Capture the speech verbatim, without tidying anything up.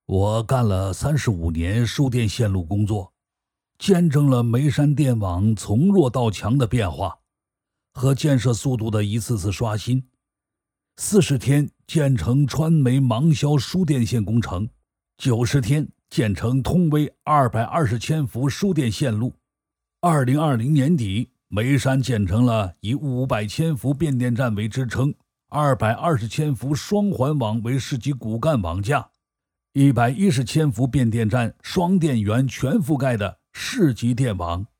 我干了三十五年输电线路工作，见证了眉山电网从弱到强的变化和建设速度的一次次刷新。四十天建成川煤芒硝输电线工程，九十天建成通威二百二十千伏输电线路。二零二零年底，眉山建成了以五百千伏变电站为支撑，二百二十千伏双环网为市级骨干网架，一百一十千伏变电站双电源全覆盖的市级电网。